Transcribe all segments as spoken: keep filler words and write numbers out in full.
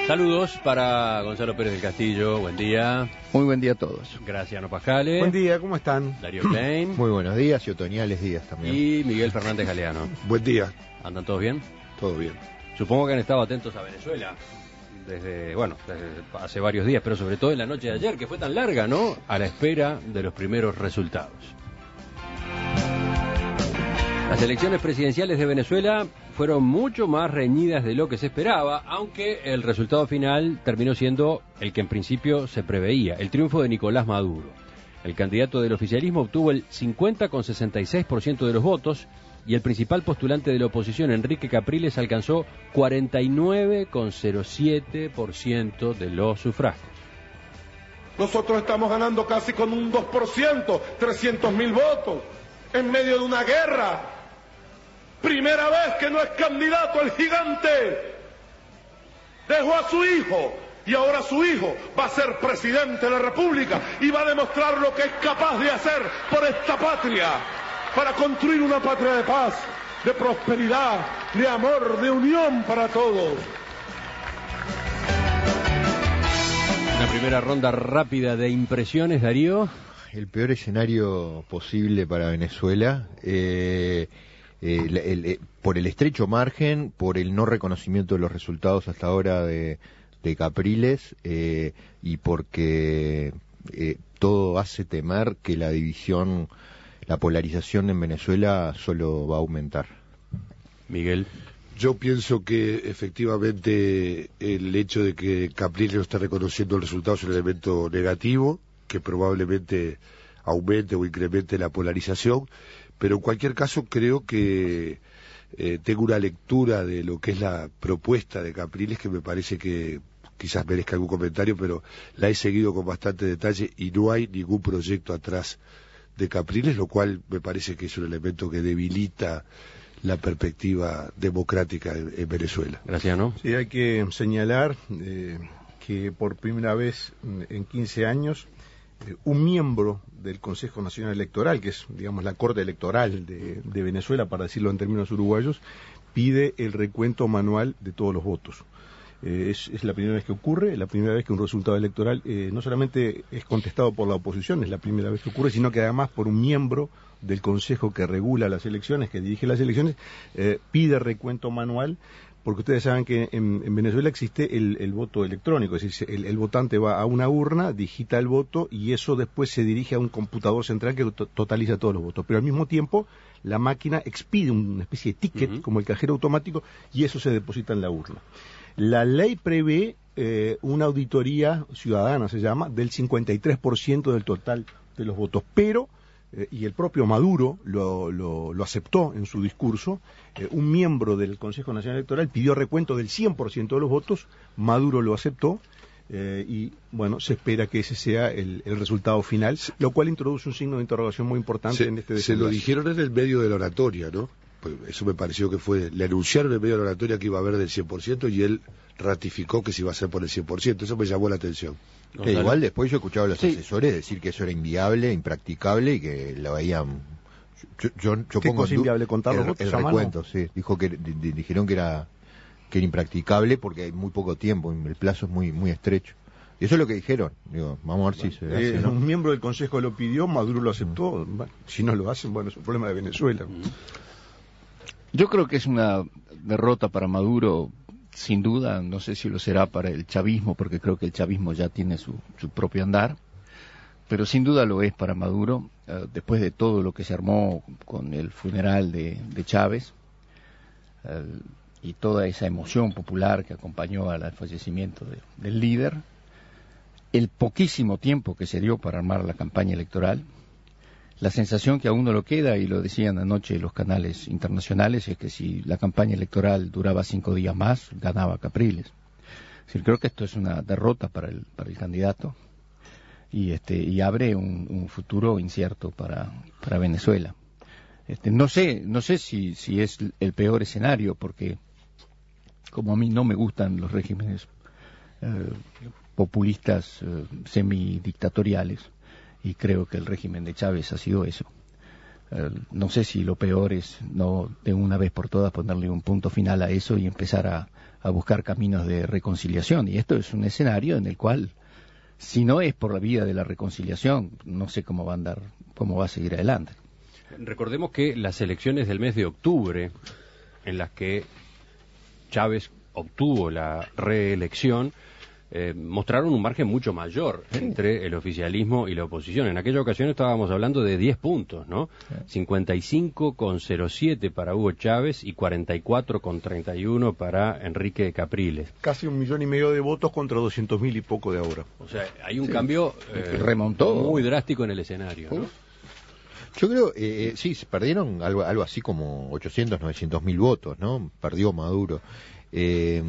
Saludos para Gonzalo Pérez del Castillo, buen día. Muy buen día a todos. Graciano Pascale. Buen día, ¿cómo están? Darío Klein. Muy buenos días y otoñales días también. Y Miguel Fernández Galeano. Buen día. ¿Andan todos bien? Todo bien. Supongo que han estado atentos a Venezuela desde, bueno, desde hace varios días, pero sobre todo en la noche de ayer, que fue tan larga, ¿no? A la espera de los primeros resultados. Las elecciones presidenciales de Venezuela fueron mucho más reñidas de lo que se esperaba, aunque el resultado final terminó siendo el que en principio se preveía, el triunfo de Nicolás Maduro. El candidato del oficialismo obtuvo el cincuenta coma sesenta y seis por ciento de los votos y el principal postulante de la oposición, Enrique Capriles, alcanzó cuarenta y nueve coma cero siete por ciento de los sufragios. Nosotros estamos ganando casi con un dos por ciento, trescientos mil votos, en medio de una guerra. Primera vez que no es candidato el gigante. Dejó a su hijo y ahora su hijo va a ser presidente de la República y va a demostrar lo que es capaz de hacer por esta patria, para construir una patria de paz, de prosperidad, de amor, de unión para todos. Una primera ronda rápida de impresiones, Darío. El peor escenario posible para Venezuela. Eh... Eh, el, el, el, por el estrecho margen, por el no reconocimiento de los resultados hasta ahora de, de Capriles eh, y porque eh, todo hace temer que la división, la polarización en Venezuela solo va a aumentar. Miguel. Yo pienso que efectivamente el hecho de que Capriles no esté reconociendo el resultado es un elemento negativo, que probablemente aumente o incremente la polarización. Pero en cualquier caso creo que eh, tengo una lectura de lo que es la propuesta de Capriles que me parece que quizás merezca algún comentario, pero la he seguido con bastante detalle y no hay ningún proyecto atrás de Capriles, lo cual me parece que es un elemento que debilita la perspectiva democrática en, en Venezuela. Gracias, ¿no? Sí, hay que señalar eh, que por primera vez en quince años eh, un miembro del Consejo Nacional Electoral, que es, digamos, la Corte Electoral de, de Venezuela, para decirlo en términos uruguayos, pide el recuento manual de todos los votos. Eh, es, es la primera vez que ocurre, la primera vez que un resultado electoral eh, no solamente es contestado por la oposición, es la primera vez que ocurre, sino que además por un miembro del Consejo que regula las elecciones, que dirige las elecciones, eh, pide recuento manual, porque ustedes saben que en, en Venezuela existe el, el voto electrónico, es decir, el, el votante va a una urna, digita el voto y eso después se dirige a un computador central que to totaliza todos los votos. Pero al mismo tiempo la máquina expide una especie de ticket, uh-huh, como el cajero automático, y eso se deposita en la urna. La ley prevé eh, una auditoría ciudadana, se llama, del cincuenta y tres por ciento del total de los votos, pero Eh, y el propio Maduro lo, lo, lo aceptó en su discurso, eh, un miembro del Consejo Nacional Electoral pidió recuento del cien por ciento de los votos, Maduro lo aceptó, eh, y bueno, se espera que ese sea el, el resultado final, lo cual introduce un signo de interrogación muy importante se, en este desenlace. Se lo dijeron en el medio de la oratoria, ¿no? Pues eso me pareció que fue, le anunciaron en el medio de la oratoria que iba a haber del cien por ciento y él ratificó que se iba a hacer por el cien por ciento, eso me llamó la atención. Que igual después yo he escuchado a los sí. asesores decir que eso era inviable, impracticable y que lo veían. Yo, yo, yo ¿Qué pongo cosa inviable? ¿Contar los votos? El recuento, sí. Dijo que di, dijeron que era que era impracticable porque hay muy poco tiempo, el plazo es muy muy estrecho. Y eso es lo que dijeron. Digo, vamos a ver bueno, si se eh, hace, ¿no? Un miembro del Consejo lo pidió, Maduro lo aceptó. Mm. Bueno, si no lo hacen, bueno, es un problema de Venezuela. Mm. Yo creo que es una derrota para Maduro. Sin duda, no sé si lo será para el chavismo, porque creo que el chavismo ya tiene su, su propio andar, pero sin duda lo es para Maduro, eh, después de todo lo que se armó con el funeral de, de Chávez, eh, y toda esa emoción popular que acompañó al fallecimiento de, del líder, el poquísimo tiempo que se dio para armar la campaña electoral, la sensación que a uno lo queda, y lo decían anoche los canales internacionales, es que si la campaña electoral duraba cinco días más, ganaba Capriles. Es decir, creo que esto es una derrota para el, para el candidato y, este, y abre un, un futuro incierto para, para Venezuela. Este, no sé, no sé si, si es el peor escenario, porque como a mí no me gustan los regímenes eh, populistas eh, semidictatoriales, y creo que el régimen de Chávez ha sido eso. eh, no sé si lo peor es no de una vez por todas ponerle un punto final a eso y empezar a, a buscar caminos de reconciliación. Y esto es un escenario en el cual, si no es por la vía de la reconciliación, no sé cómo va a andar, cómo va a seguir adelante. Recordemos que las elecciones del mes de octubre, en las que Chávez obtuvo la reelección, eh, mostraron un margen mucho mayor entre el oficialismo y la oposición. En aquella ocasión estábamos hablando de diez puntos, ¿no? cincuenta y cinco coma cero siete para Hugo Chávez y cuarenta y cuatro coma treinta y uno para Enrique Capriles. Casi un millón y medio de votos contra doscientos mil y poco de ahora. O sea, hay un Sí. cambio eh, Remontó. muy drástico en el escenario, ¿no? Yo creo, eh, sí, se perdieron algo, algo así como ochocientos, novecientos mil votos, ¿no? Perdió Maduro. Eh,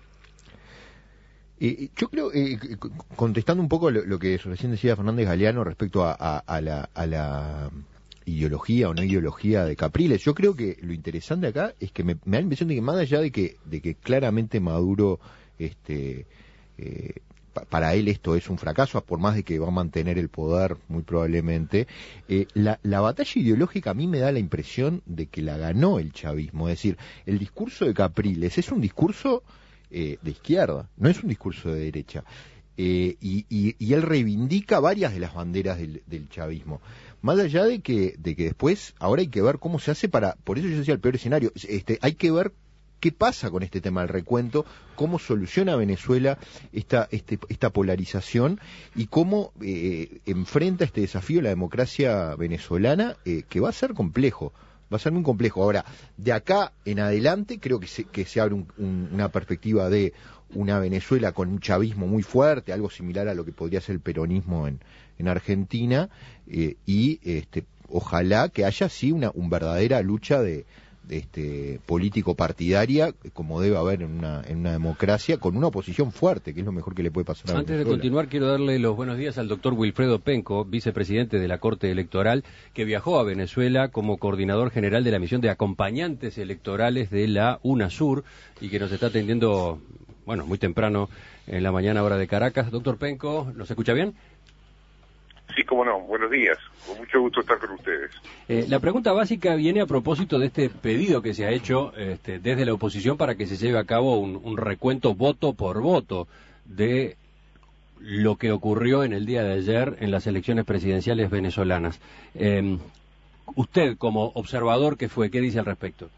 eh, yo creo, eh, contestando un poco lo, lo que recién decía Fernández Galeano respecto a, a, a, la, a la ideología o no ideología de Capriles, yo creo que lo interesante acá es que me, me da la impresión de que más allá de que, de que claramente Maduro, este, eh, para él esto es un fracaso, por más de que va a mantener el poder muy probablemente, eh, la, la batalla ideológica a mí me da la impresión de que la ganó el chavismo. Es decir, el discurso de Capriles es un discurso eh, de izquierda, no es un discurso de derecha. Eh, y, y, y él reivindica varias de las banderas del, del chavismo. Más allá de que, de que después, ahora hay que ver cómo se hace para, por eso yo decía el peor escenario, este, hay que ver qué pasa con este tema del recuento, cómo soluciona Venezuela esta, este, esta polarización y cómo eh, enfrenta este desafío la democracia venezolana, eh, que va a ser complejo, va a ser muy complejo. Ahora, de acá en adelante creo que se, que se abre un, un, una perspectiva de una Venezuela con un chavismo muy fuerte, algo similar a lo que podría ser el peronismo en, en Argentina, eh, y este, ojalá que haya sí una, una verdadera lucha de este político partidaria como debe haber en una en una democracia, con una oposición fuerte, que es lo mejor que le puede pasar a Antes Venezuela. de continuar, quiero darle los buenos días al doctor Wilfredo Penco, vicepresidente de la Corte Electoral, que viajó a Venezuela como coordinador general de la misión de acompañantes electorales de la UNASUR y que nos está atendiendo, bueno, muy temprano en la mañana hora de Caracas. Doctor Penco, ¿nos escucha bien? Sí, cómo no. Buenos días. Con mucho gusto estar con ustedes. Eh, la pregunta básica viene a propósito de este pedido que se ha hecho este, desde la oposición para que se lleve a cabo un, un recuento voto por voto de lo que ocurrió en el día de ayer en las elecciones presidenciales venezolanas. Eh, usted, como observador que fue, ¿qué dice al respecto?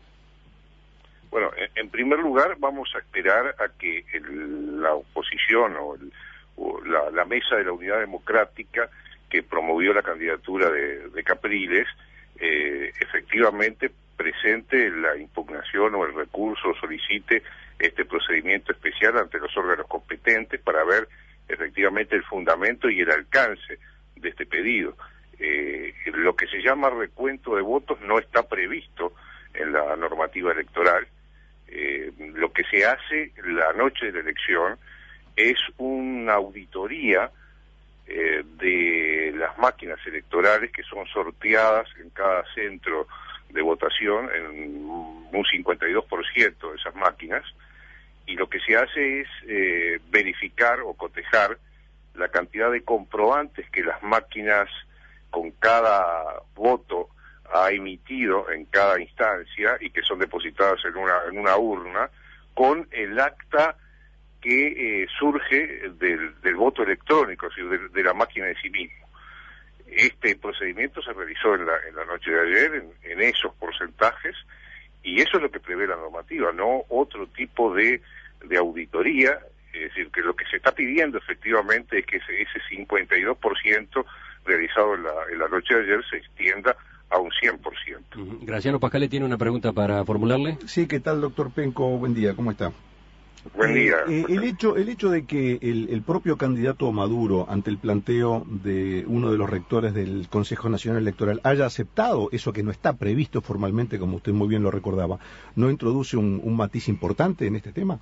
Bueno, en, en primer lugar, vamos a esperar a que el, la oposición o, el, o la, la mesa de la Unidad Democrática que promovió la candidatura de, de Capriles, eh, efectivamente presente la impugnación o el recurso, solicite este procedimiento especial ante los órganos competentes para ver efectivamente el fundamento y el alcance de este pedido. Eh, lo que se llama recuento de votos no está previsto en la normativa electoral. Eh, lo que se hace la noche de la elección es una auditoría Eh, de las máquinas electorales que son sorteadas en cada centro de votación en un cincuenta y dos por ciento de esas máquinas, y lo que se hace es eh, verificar o cotejar la cantidad de comprobantes que las máquinas con cada voto ha emitido en cada instancia y que son depositadas en una, en una urna con el acta que eh, surge del, del voto electrónico, es decir, de, de la máquina en sí mismo. Este procedimiento se realizó en la, en la noche de ayer, en, en esos porcentajes, y eso es lo que prevé la normativa, no otro tipo de, de auditoría. Es decir, que lo que se está pidiendo efectivamente es que ese, ese cincuenta y dos por ciento realizado en la, en la noche de ayer se extienda a un cien por ciento. Uh-huh. Graciano Pascale tiene una pregunta para formularle. Sí, ¿qué tal, doctor Penco? Buen día, ¿cómo está? Buen día. Eh, eh, el hecho el hecho de que el, el propio candidato Maduro, ante el planteo de uno de los rectores del Consejo Nacional Electoral, haya aceptado eso que no está previsto formalmente, como usted muy bien lo recordaba, ¿no introduce un, un matiz importante en este tema?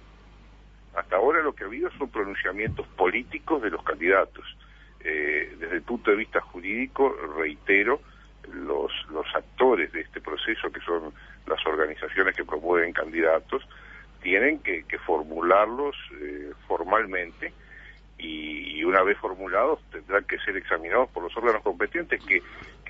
Hasta ahora lo que ha habido son pronunciamientos políticos de los candidatos. Eh, desde el punto de vista jurídico, reitero, los, los actores de este proceso, que son las organizaciones que promueven candidatos, tienen que, que formularlos eh, formalmente y, y una vez formulados tendrán que ser examinados por los órganos competentes que, que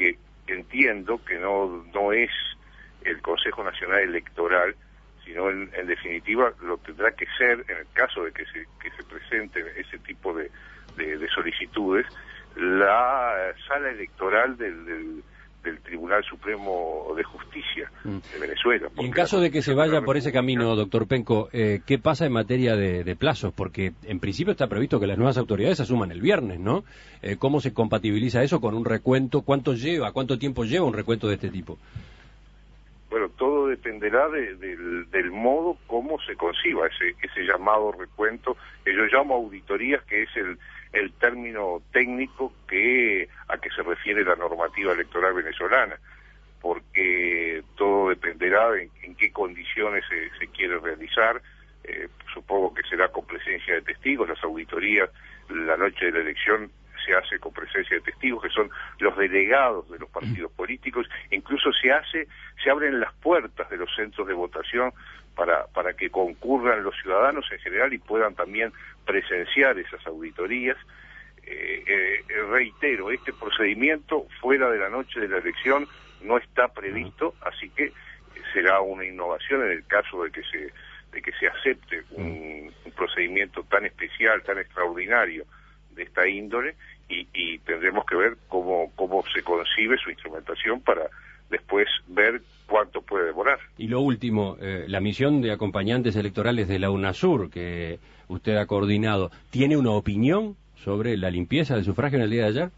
que entiendo que no, no es el Consejo Nacional Electoral, sino en, en definitiva lo tendrá que ser, en el caso de que se, que se presenten ese tipo de, de, de solicitudes, la sala electoral del, del, del Tribunal Supremo de Justicia de Venezuela. Y en caso de que se vaya por ese camino, doctor Penco, eh, ¿qué pasa en materia de, de plazos? Porque en principio está previsto que las nuevas autoridades asuman el viernes, ¿no? Eh, ¿Cómo se compatibiliza eso con un recuento? ¿Cuánto lleva? ¿Cuánto tiempo lleva un recuento de este tipo? Bueno, todo dependerá de, de, del, del modo como se conciba ese, ese llamado recuento, que yo llamo auditorías, que es el, el término técnico que a que se refiere la normativa electoral venezolana, porque todo dependerá de en, en qué condiciones se, se quiere realizar. Eh, supongo que será con presencia de testigos. Las auditorías la noche de la elección se hace con presencia de testigos, que son los delegados de los partidos políticos. Incluso se hace, se abren las puertas de los centros de votación para, para que concurran los ciudadanos en general y puedan también presenciar esas auditorías. Eh, eh, reitero, este procedimiento fuera de la noche de la elección no está previsto, así que será una innovación en el caso de que se, de que se acepte un, un procedimiento tan especial, tan extraordinario de esta índole, y, y tendremos que ver cómo, cómo se concibe su instrumentación para después ver cuánto puede demorar. Y lo último, eh, la misión de acompañantes electorales de la UNASUR, que usted ha coordinado, ¿tiene una opinión sobre la limpieza del sufragio en el día de ayer?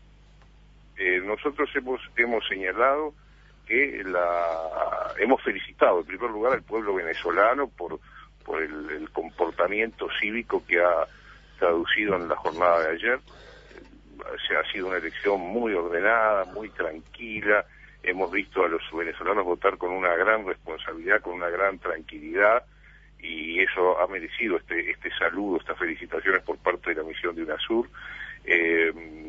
Eh, nosotros hemos, hemos señalado que la hemos felicitado en primer lugar al pueblo venezolano por, por el, el comportamiento cívico que ha traducido en la jornada de ayer. Se ha sido una elección muy ordenada, muy tranquila. Hemos visto a los venezolanos votar con una gran responsabilidad, con una gran tranquilidad, y eso ha merecido este este saludo, estas felicitaciones por parte de la misión de UNASUR. Eh,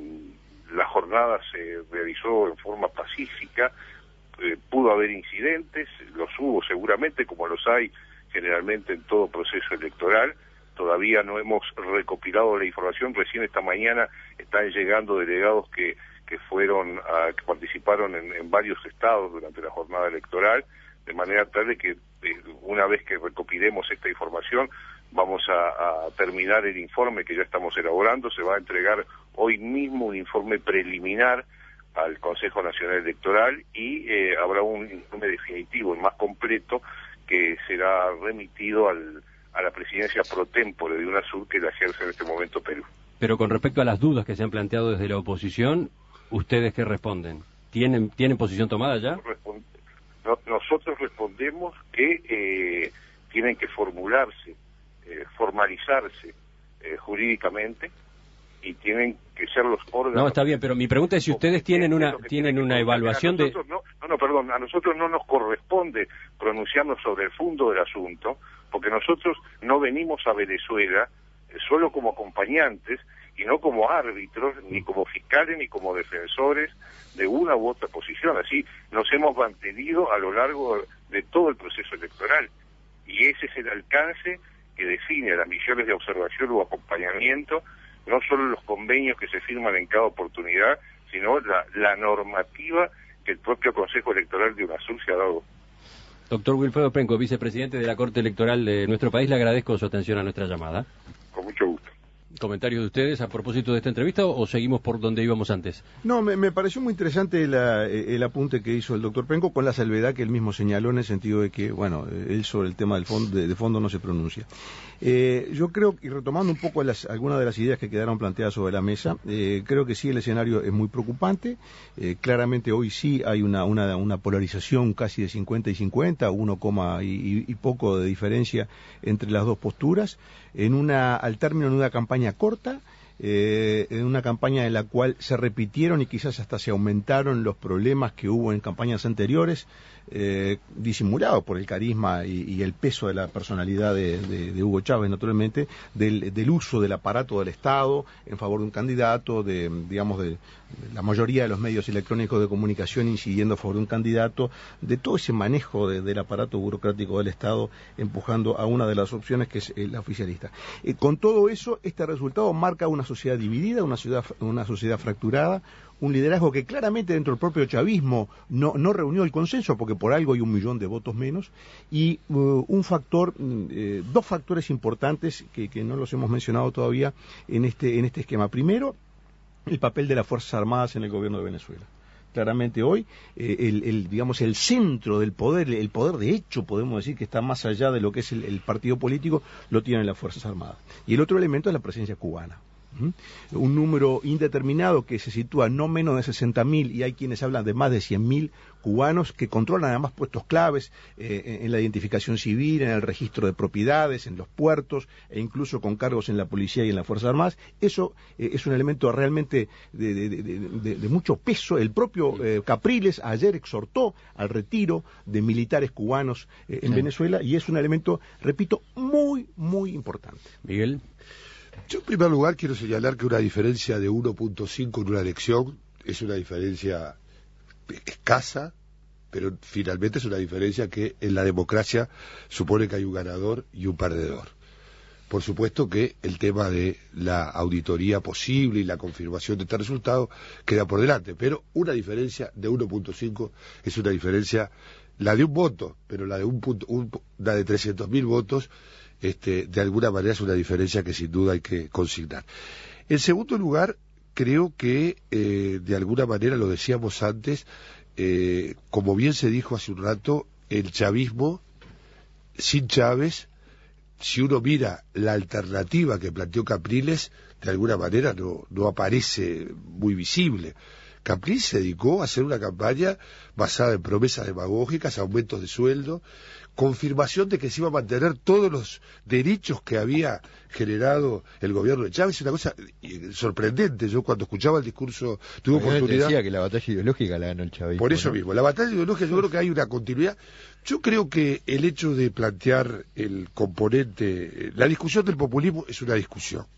la jornada se realizó en forma pacífica. Eh, pudo haber incidentes, los hubo seguramente, como los hay generalmente en todo proceso electoral. Todavía no hemos recopilado la información, recién esta mañana están llegando delegados que, que fueron, a, que participaron en, en varios estados durante la jornada electoral, de manera tal de que eh, una vez que recopilemos esta información vamos a, a terminar el informe que ya estamos elaborando. Se va a entregar hoy mismo un informe preliminar al Consejo Nacional Electoral y eh, habrá un informe definitivo y más completo que será remitido al a la presidencia pro tempore de UNASUR, que la ejerce en este momento Perú. Pero con respecto a las dudas que se han planteado desde la oposición, ¿ustedes qué responden? ¿Tienen tienen posición tomada ya? Nosotros respondemos que eh, tienen que formularse, eh, formalizarse eh, jurídicamente, y tienen que ser los órganos... No, está bien, pero mi pregunta es si ustedes tienen una tienen una evaluación de... No, no, no, perdón, a nosotros no nos corresponde pronunciarnos sobre el fondo del asunto, porque nosotros no venimos a Venezuela eh, solo como acompañantes y no como árbitros, ni como fiscales, ni como defensores de una u otra posición. Así nos hemos mantenido a lo largo de todo el proceso electoral, y ese es el alcance que define a las misiones de observación o acompañamiento, no solo los convenios que se firman en cada oportunidad, sino la, la normativa que el propio Consejo Electoral de UNASUR se ha dado. Doctor Wilfredo Penco, vicepresidente de la Corte Electoral de nuestro país, le agradezco su atención a nuestra llamada. Con mucho gusto. ¿Comentarios de ustedes a propósito de esta entrevista o seguimos por donde íbamos antes? No, me, me pareció muy interesante la, el apunte que hizo el doctor Penco, con la salvedad que él mismo señaló, en el sentido de que, bueno, él sobre el tema del fondo, de, de fondo no se pronuncia. Eh, yo creo, y retomando un poco las, algunas de las ideas que quedaron planteadas sobre la mesa, eh, creo que sí, el escenario es muy preocupante. Eh, claramente hoy sí hay una, una, una polarización casi de cincuenta y cincuenta, uno coma y, y poco de diferencia entre las dos posturas, en una, al término de una campaña corta, eh, en una campaña en la cual se repitieron y quizás hasta se aumentaron los problemas que hubo en campañas anteriores, eh, disimulados por el carisma y, y el peso de la personalidad de, de, de Hugo Chávez, naturalmente, del, del uso del aparato del Estado en favor de un candidato, de, digamos, de, de la mayoría de los medios electrónicos de comunicación incidiendo a favor de un candidato, de todo ese manejo de, del aparato burocrático del Estado empujando a una de las opciones que es la oficialista. Eh, con todo eso, este resultado marca una sociedad dividida, una, ciudad, una sociedad fracturada, un liderazgo que claramente dentro del propio chavismo no, no reunió el consenso, porque por algo hay un millón de votos menos, y uh, un factor, eh, dos factores importantes que, que no los hemos mencionado todavía en este, en este esquema. Primero, el papel de las Fuerzas Armadas en el gobierno de Venezuela. Claramente hoy, eh, el, el, digamos, el centro del poder, el poder de hecho, podemos decir que está más allá de lo que es el, el partido político, lo tienen las Fuerzas Armadas. Y el otro elemento es la presencia cubana. ¿Mm? Un número indeterminado que se sitúa no menos de sesenta mil, y hay quienes hablan de más de cien mil cubanos que controlan además puestos claves eh, en la identificación civil, en el registro de propiedades, en los puertos, e incluso con cargos en la policía y en las Fuerzas Armadas. Eso eh, es un elemento realmente de, de, de, de, de mucho peso. El propio eh, Capriles ayer exhortó al retiro de militares cubanos eh, en sí. Venezuela, y es un elemento, repito, muy, muy importante. Miguel. Yo en primer lugar quiero señalar que una diferencia de uno punto cinco en una elección es una diferencia escasa, pero finalmente es una diferencia que en la democracia supone que hay un ganador y un perdedor. Por supuesto que el tema de la auditoría posible y la confirmación de este resultado queda por delante, pero una diferencia de uno punto cinco es una diferencia, la de un voto, pero la de un punto, un, la de trescientos mil votos, este, de alguna manera es una diferencia que sin duda hay que consignar. En segundo lugar, creo que eh, de alguna manera, lo decíamos antes, eh, como bien se dijo hace un rato, el chavismo sin Chávez, si uno mira la alternativa que planteó Capriles, de alguna manera no, no aparece muy visible. Capriles se dedicó a hacer una campaña basada en promesas demagógicas, aumentos de sueldo, confirmación de que se iba a mantener todos los derechos que había generado el gobierno de Chávez. Es una cosa sorprendente. Yo cuando escuchaba el discurso tuve Bueno, oportunidad... decía que la batalla ideológica la ganó el chavismo. Por eso ¿no? mismo, la batalla ideológica, yo creo que hay una continuidad. Yo creo que el hecho de plantear el componente... La discusión del populismo es una discusión.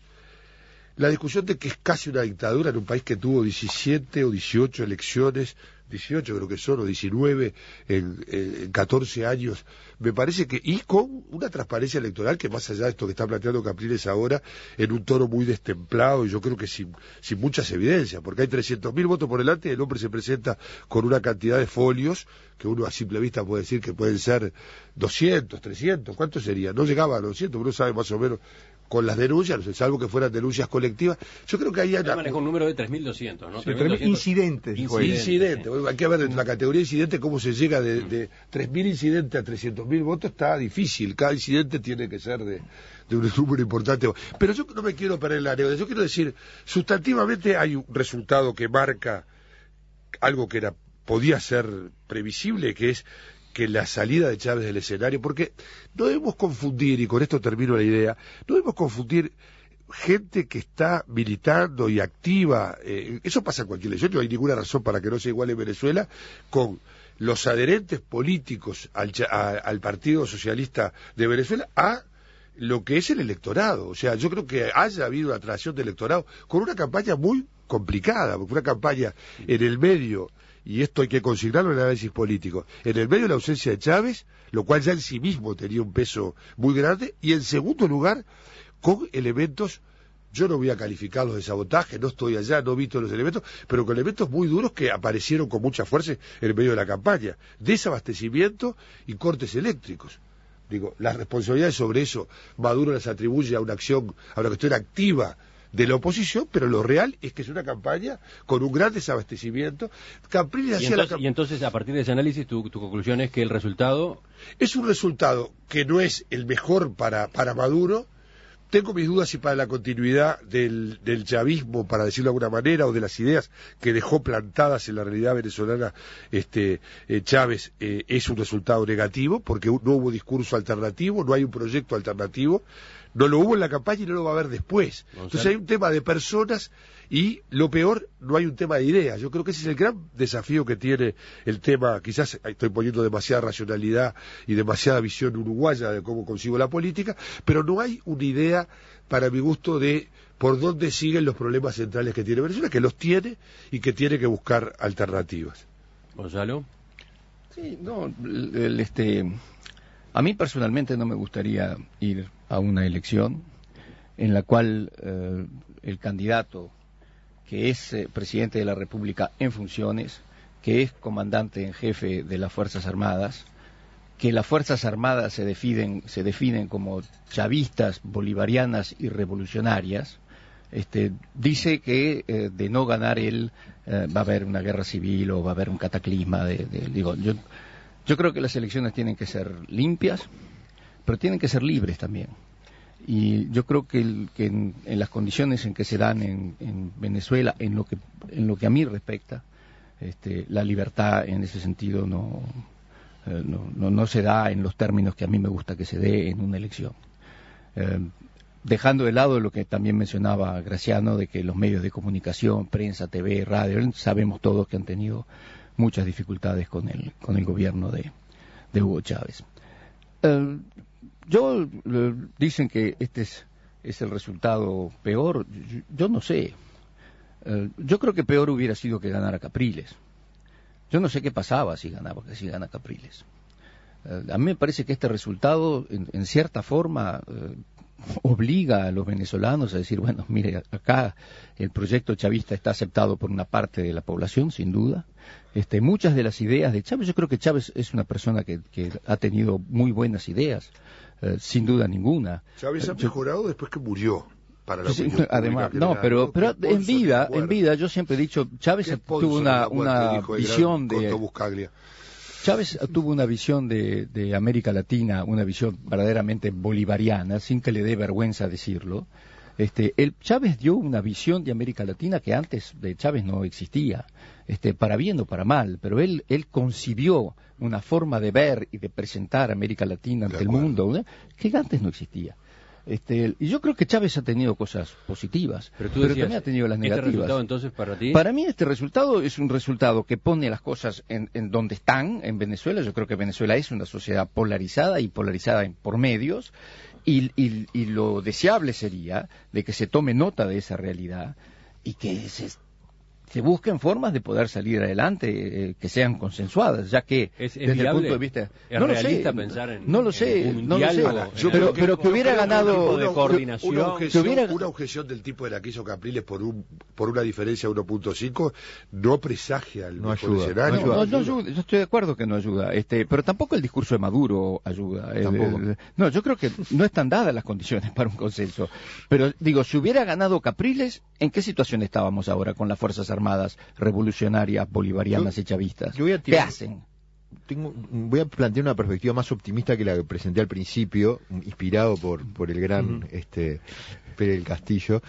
La discusión de que es casi una dictadura en un país que tuvo diecisiete o dieciocho elecciones, dieciocho creo que son, o diecinueve en, en catorce años, me parece que, y con una transparencia electoral que más allá de esto que está planteando Capriles ahora, en un tono muy destemplado, y yo creo que sin, sin muchas evidencias, porque hay trescientos mil votos por delante y el hombre se presenta con una cantidad de folios que uno a simple vista puede decir que pueden ser doscientos, trescientos, ¿cuánto sería? No llegaba a doscientos, uno sabe más o menos con las denuncias, salvo que fueran denuncias colectivas. Yo creo que ahí hay una... manejó un número de tres mil doscientos, ¿no? Sí, tres mil incidentes. Incidentes. Incidente. Hay que ver en la categoría incidente cómo se llega de, de tres mil incidentes a trescientos mil votos, está difícil. Cada incidente tiene que ser de, de un número importante. Pero yo no me quiero perder la anécdota. Yo quiero decir, sustantivamente hay un resultado que marca algo que era podía ser previsible, que es que la salida de Chávez del escenario, porque no debemos confundir, y con esto termino la idea, no debemos confundir gente que está militando y activa, eh, eso pasa en cualquier elección, no hay ninguna razón para que no sea igual en Venezuela, con los adherentes políticos al, a, al Partido Socialista de Venezuela, a lo que es el electorado. O sea, yo creo que haya habido una transición de electorado con una campaña muy complicada, porque una campaña en el medio, y esto hay que consignarlo en el análisis político, en el medio de la ausencia de Chávez, lo cual ya en sí mismo tenía un peso muy grande, y en segundo lugar, con elementos, yo no voy a calificarlos de sabotaje, no estoy allá, no he visto los elementos, pero con elementos muy duros que aparecieron con mucha fuerza en el medio de la campaña, desabastecimiento y cortes eléctricos. Digo, las responsabilidades sobre eso, Maduro las atribuye a una acción, a una cuestión activa de la oposición, pero lo real es que es una campaña con un gran desabastecimiento. Capriles hacía entonces, la... y entonces, a partir de ese análisis, tu, tu conclusión es que el resultado... Es un resultado que no es el mejor para, para Maduro. Tengo mis dudas si para la continuidad del, del chavismo, para decirlo de alguna manera, o de las ideas que dejó plantadas en la realidad venezolana este eh, Chávez, eh, es un resultado negativo, porque no hubo discurso alternativo, no hay un proyecto alternativo, no lo hubo en la campaña y no lo va a haber después. Entonces hay un tema de personas y, lo peor, no hay un tema de ideas. Yo creo que ese es el gran desafío que tiene el tema. Quizás estoy poniendo demasiada racionalidad y demasiada visión uruguaya de cómo consigo la política, pero no hay una idea, para mi gusto, de por dónde siguen los problemas centrales que tiene Venezuela, que los tiene y que tiene que buscar alternativas. Gonzalo. Sí, no, el, el, este... A mí personalmente no me gustaría ir a una elección en la cual eh, el candidato que es eh, presidente de la República en funciones, que es comandante en jefe de las Fuerzas Armadas, que las Fuerzas Armadas se definen, se definen como chavistas, bolivarianas y revolucionarias, este, dice que eh, de no ganar él eh, va a haber una guerra civil o va a haber un cataclisma. De, de, digo, yo, yo creo que las elecciones tienen que ser limpias, pero tienen que ser libres también. Y yo creo que, el, que en, en las condiciones en que se dan en, en Venezuela, en lo que en lo que a mí respecta, este, la libertad en ese sentido no, eh, no, no, no se da en los términos que a mí me gusta que se dé en una elección. Eh, dejando de lado lo que también mencionaba Graciano, de que los medios de comunicación, prensa, T V, radio, sabemos todos que han tenido muchas dificultades con el, con el gobierno de, de Hugo Chávez. Eh, yo eh, dicen que este es, es el resultado peor. Yo, yo no sé. Eh, yo creo que peor hubiera sido que ganara Capriles. Yo no sé qué pasaba si ganaba, si gana Capriles. Eh, a mí me parece que este resultado, en, en cierta forma, eh, obliga a los venezolanos a decir, bueno, mire, acá el proyecto chavista está aceptado por una parte de la población, sin duda. Este, muchas de las ideas de Chávez, yo creo que Chávez es una persona que, que ha tenido muy buenas ideas, eh, sin duda ninguna. Chávez ha yo, mejorado después que murió. Para la sí, además, no, pero, ¿no? pero en vida, en vida, yo siempre he dicho, Chávez tuvo una, una visión de... Chávez tuvo una visión de, de América Latina, una visión verdaderamente bolivariana, sin que le dé vergüenza decirlo. Este, el Chávez dio una visión de América Latina que antes de Chávez no existía, este, para bien o para mal, pero él, él concibió una forma de ver y de presentar América Latina ante el mundo, ¿eh? que antes no existía. Este, y yo creo que Chávez ha tenido cosas positivas, pero, tú pero decías, también ha tenido las negativas. ¿Este resultado entonces para ti? Para mí este resultado es un resultado que pone las cosas en, en donde están, en Venezuela. Yo creo que Venezuela es una sociedad polarizada y polarizada en, por medios, y, y, y lo deseable sería de que se tome nota de esa realidad y que se... se busquen formas de poder salir adelante, eh, que sean consensuadas, ya que es, es desde viable, el punto de vista es no realista lo sé, pensar en no lo sé, en un no lo sé, diálogo, yo, pero, pero que hubiera ganado una, de coordinación, una, objeción, que hubiera... una objeción del tipo de la que hizo Capriles por un por una diferencia de uno punto cinco no presagia el no mejor ayuda, escenario. No, no, no ayuda, yo estoy de acuerdo que no ayuda, este, pero tampoco el discurso de Maduro ayuda. Tampoco. El, el, no, yo creo que no están dadas las condiciones para un consenso. Pero digo, si hubiera ganado Capriles, ¿en qué situación estábamos ahora con las Fuerzas Armadas revolucionarias, bolivarianas yo, y chavistas? Yo voy a tirar, ¿Qué hacen? Tengo, voy a plantear una perspectiva más optimista que la que presenté al principio, inspirado por, por el gran uh-huh. este, Pérez del Castillo.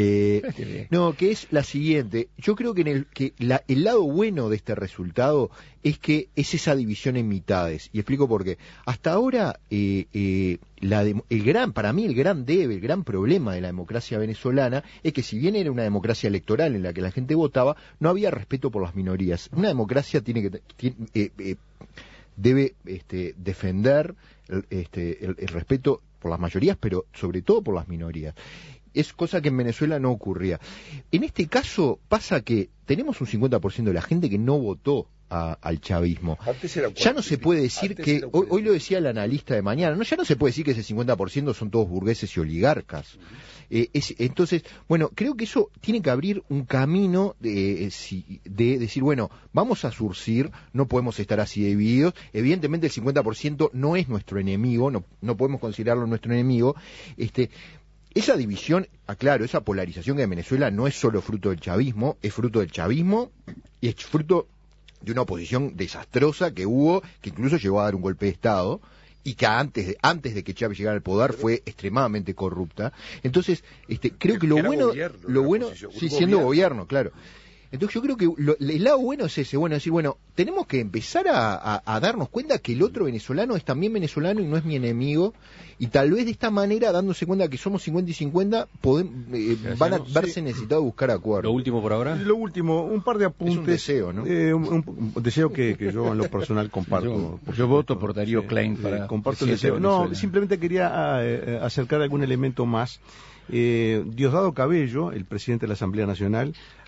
Eh, no, que es la siguiente. Yo creo que, en el, que la, el lado bueno de este resultado es que es esa división en mitades. Y explico por qué. Hasta ahora, eh, eh, la de, el gran, para mí el gran debe, el gran problema de la democracia venezolana es que si bien era una democracia electoral en la que la gente votaba, no había respeto por las minorías. Una democracia tiene que... Tiene, eh, eh, debe este, defender el, este, el, el respeto por las mayorías, pero sobre todo por las minorías. Es cosa que en Venezuela no ocurría. En este caso pasa que tenemos un cincuenta por ciento de la gente que no votó a, al chavismo. Ya no se puede decir que, hoy, hoy lo decía el analista de mañana, no, ya no se puede decir que ese cincuenta por ciento son todos burgueses y oligarcas. Eh, es, entonces, bueno, creo que eso tiene que abrir un camino de, de decir, bueno, vamos a surcir, no podemos estar así divididos. Evidentemente el cincuenta por ciento no es nuestro enemigo, no, no podemos considerarlo nuestro enemigo. Este, esa división, aclaro, esa polarización que en Venezuela no es solo fruto del chavismo, es fruto del chavismo y es fruto de una oposición desastrosa que hubo, que incluso llegó a dar un golpe de Estado, y que antes de, antes de que Chávez llegara al poder fue extremadamente corrupta. Entonces, este, creo que lo Era bueno, gobierno, lo bueno, sí, siendo gobierno, gobierno claro. Entonces yo creo que lo, el lado bueno es ese, bueno, decir, bueno, tenemos que empezar a, a, a darnos cuenta que el otro venezolano es también venezolano y no es mi enemigo, y tal vez de esta manera, dándose cuenta que somos cincuenta y cincuenta, podemos, eh, van a verse sí. necesitados de buscar acuerdos. ¿Lo último por ahora? Lo último, un par de apuntes. Es un deseo, ¿no? Eh, un, un, un deseo que, que yo en lo personal comparto. Yo, por yo voto por Darío sí, Klein sí, para... comparto el deseo. No, simplemente quería eh, acercar algún elemento más. Eh, Diosdado Cabello, el presidente de la Asamblea Nacional,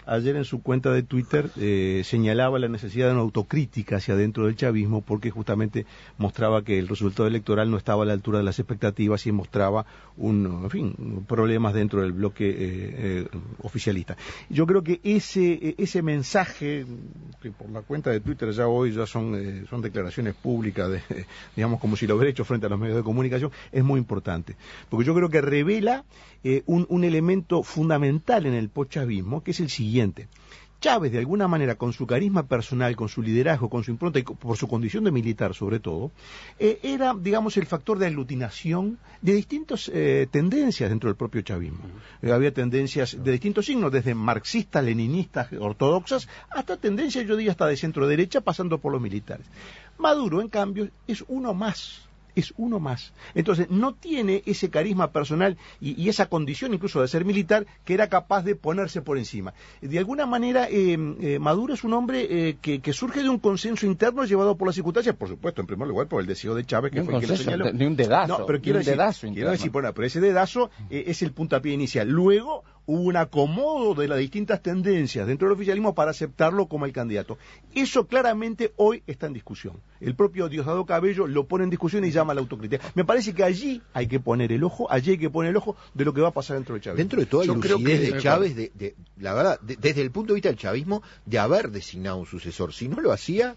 ayer en su cuenta de Twitter eh, señalaba la necesidad de una autocrítica hacia dentro del chavismo, porque justamente mostraba que el resultado electoral no estaba a la altura de las expectativas y mostraba un, en fin, problemas dentro del bloque eh, eh, oficialista. Yo creo que ese ese mensaje, que por la cuenta de Twitter ya hoy ya son eh, son declaraciones públicas, de, eh, digamos como si lo hubiera hecho frente a los medios de comunicación, es muy importante, porque yo creo que revela eh, un, un elemento fundamental en el postchavismo, que es el siguiente. Chávez, de alguna manera, con su carisma personal, con su liderazgo, con su impronta y por su condición de militar sobre todo, eh, era, digamos, el factor de aglutinación de distintas eh, tendencias dentro del propio chavismo. Eh, había tendencias de distintos signos, desde marxistas, leninistas, ortodoxas, hasta tendencias, yo diría, hasta de centro derecha, pasando por los militares. Maduro, en cambio, es uno más. Es uno más. Entonces, no tiene ese carisma personal y, y esa condición incluso de ser militar que era capaz de ponerse por encima. De alguna manera, eh, eh, Maduro es un hombre eh, que, que surge de un consenso interno llevado por las circunstancias, por supuesto, en primer lugar por el deseo de Chávez, que un fue quien lo señaló. De, de un dedazo. No, pero quiero de un decir, dedazo quiero decir bueno, pero ese dedazo eh, es el puntapié inicial. Luego hubo un acomodo de las distintas tendencias dentro del oficialismo para aceptarlo como el candidato. Eso claramente hoy está en discusión. El propio Diosdado Cabello lo pone en discusión y llama a la autocrítica. Me parece que allí hay que poner el ojo, allí hay que poner el ojo de lo que va a pasar dentro de Chávez. Dentro de toda la lucidez que, de Chávez, de, de, la verdad, de, desde el punto de vista del chavismo, de haber designado un sucesor. Si no lo hacía,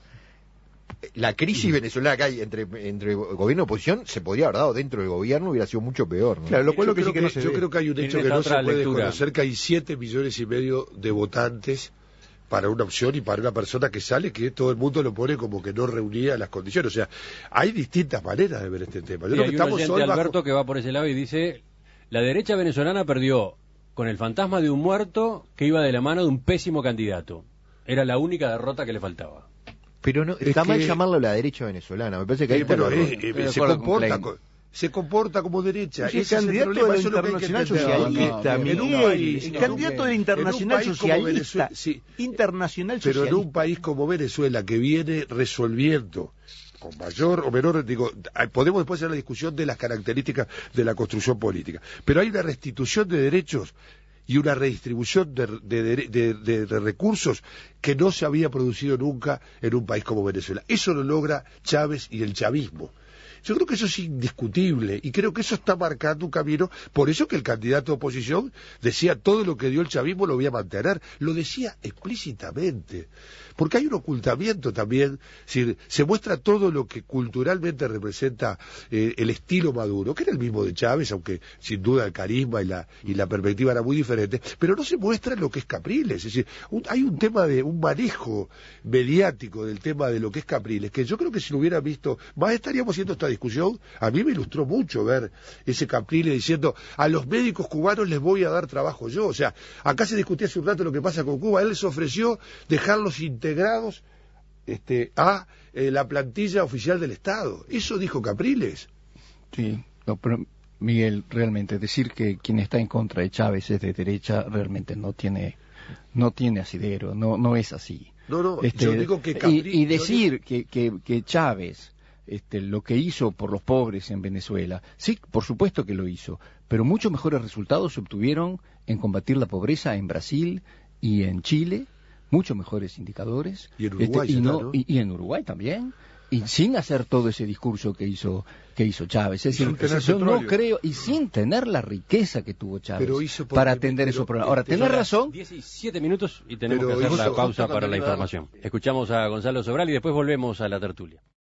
la crisis venezolana que hay entre, entre gobierno y oposición se podría haber dado dentro del gobierno, hubiera sido mucho peor, ¿no? Claro, lo cual yo, lo que creo sí que que, no se yo ve. creo que hay un hecho que no se puede conocer, que hay siete millones y medio de votantes para una opción y para una persona que sale, que todo el mundo lo pone como que no reunía las condiciones. O sea, hay distintas maneras de ver este tema. Yo sí, creo hay que un estamos oyente, hoy Alberto, bajo... que va por ese lado y dice: la derecha venezolana perdió con el fantasma de un muerto que iba de la mano de un pésimo candidato. Era la única derrota que le faltaba. Pero no, Es está mal que- llamarlo la derecha venezolana. Me parece que ahí Eh, está bueno, el error. eh, eh, Estoy de se acuerdo con comporta Klein. co- se comporta como derecha. Sí, el Ese es candidato problema, de eso la es lo que hay que Internacional entender. Socialista, En un Miguel, país, el no, candidato de la Internacional en un país como Socialista, Venezuela, sí, Internacional pero en Socialista. un país como Venezuela, que viene resolviendo con mayor o menor, digo, hay- podemos después hacer la discusión de las características de la construcción política, pero hay una restitución de derechos y una redistribución de, de, de, de, de- de recursos que no se había producido nunca en un país como Venezuela. Eso lo logra Chávez y el chavismo. Yo creo que eso es indiscutible y creo que eso está marcando un camino. Por eso que el candidato de oposición decía: todo lo que dio el chavismo lo voy a mantener. Lo decía explícitamente. Porque hay un ocultamiento también. Es decir, se muestra todo lo que culturalmente representa eh, el estilo Maduro, que era el mismo de Chávez, aunque sin duda el carisma y la, y la perspectiva era muy diferente, pero no se muestra lo que es Capriles. Es decir, un- hay un tema de un manejo mediático del tema de lo que es Capriles, que yo creo que si lo hubiera visto, más estaríamos haciendo esta discusión. A mí me ilustró mucho ver ese Capriles diciendo: a los médicos cubanos les voy a dar trabajo yo. O sea, acá se discutía hace un rato lo que pasa con Cuba. Él les ofreció dejarlos integrados este, a eh, la plantilla oficial del Estado. Eso dijo Capriles. Sí, no, pero Miguel, realmente decir que quien está en contra de Chávez es de derecha realmente no tiene no tiene asidero, no no es así. No, no, Este, yo digo que y, Capri- y yo decir digo- que, que, que Chávez este, lo que hizo por los pobres en Venezuela, sí, por supuesto que lo hizo, pero muchos mejores resultados se obtuvieron en combatir la pobreza en Brasil y en Chile, muchos mejores indicadores. Y en Uruguay y, ya no, está, ¿no? y, y en Uruguay también. Y sin hacer todo ese discurso que hizo que hizo Chávez, es Y sin decir, tener yo no petróleo. creo, y sin tener la riqueza que tuvo Chávez Pero hizo porque- para atender pero- esos problemas. Ahora, pero- tenés razón, diecisiete minutos y tenemos Pero que hacer hizo- la pausa justo para la cuando le daba- información. Escuchamos a Gonzalo Sobral y después volvemos a la tertulia.